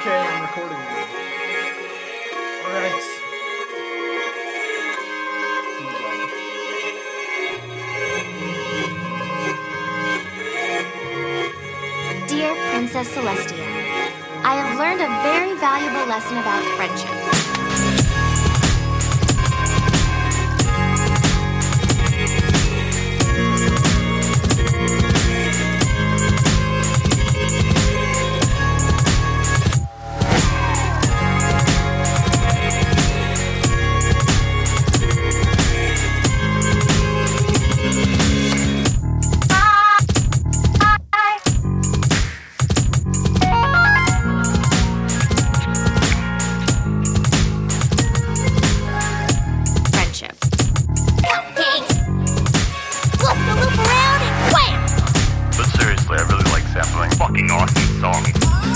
Okay, I'm recording now. Alright. Dear Princess Celestia, I have learned a very valuable lesson about friendship. Fucking awesome song.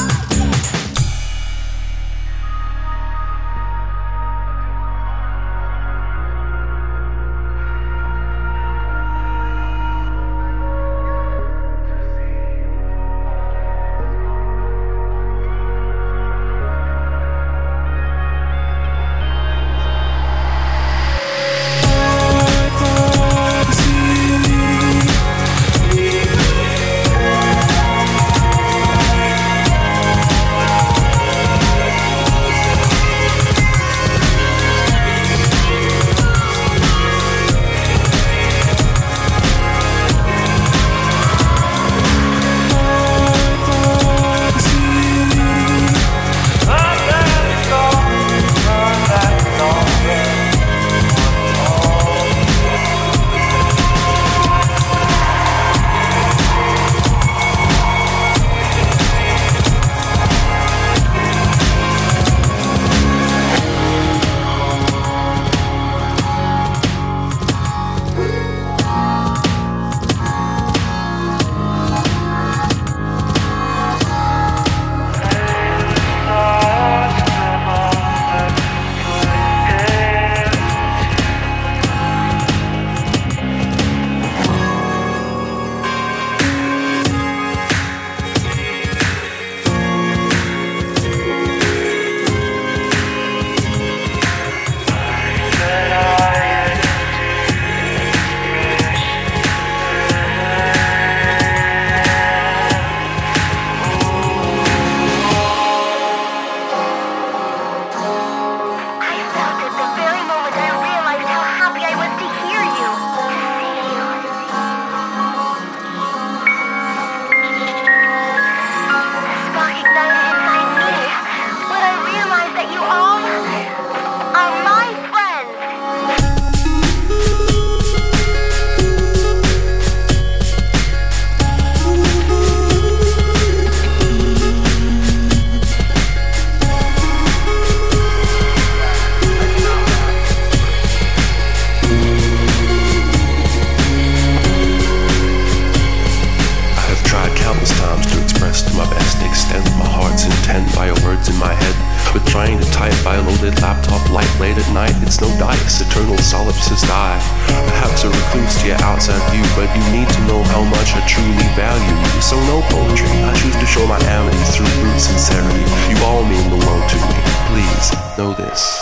Trying to type by a loaded laptop light late at night. It's no dice, eternal solipsist I. Perhaps a recluse to your outside view, but you need to know how much I truly value you. So no poetry, I choose to show my amity through brute sincerity. You all mean the world to me. Please, know this.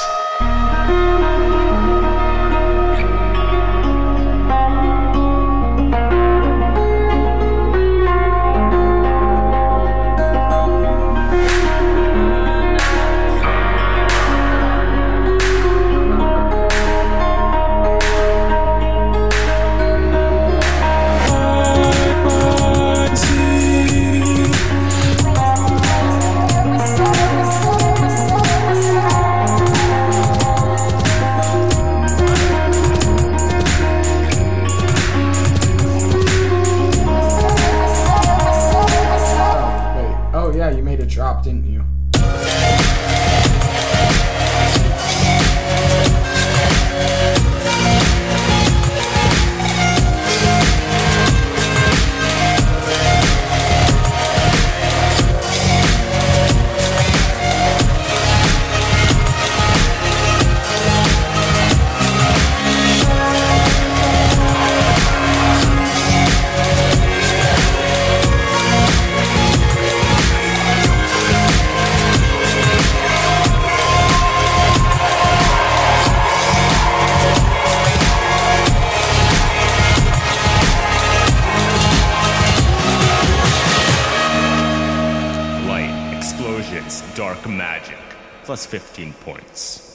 Drop, didn't you? Dark Magic, plus 15 points.